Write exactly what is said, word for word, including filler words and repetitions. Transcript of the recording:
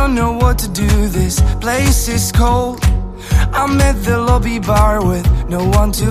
don't know what to do, this place is cold. I'm at the lobby bar with no one to